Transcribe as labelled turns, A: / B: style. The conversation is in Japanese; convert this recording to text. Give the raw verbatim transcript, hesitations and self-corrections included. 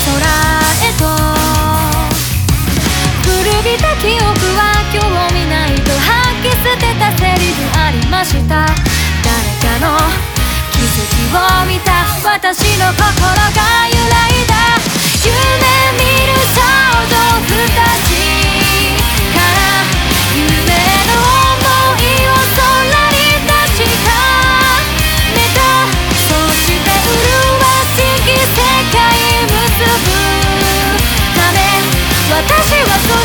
A: 空へと古びた記憶は興味ないと吐き捨てたセリフありました。誰かの奇跡を見た私の心が揺らいだ。夢見る少女二人から夢の想いを空に確かめた。そして麗しき世界結ぶため私はそ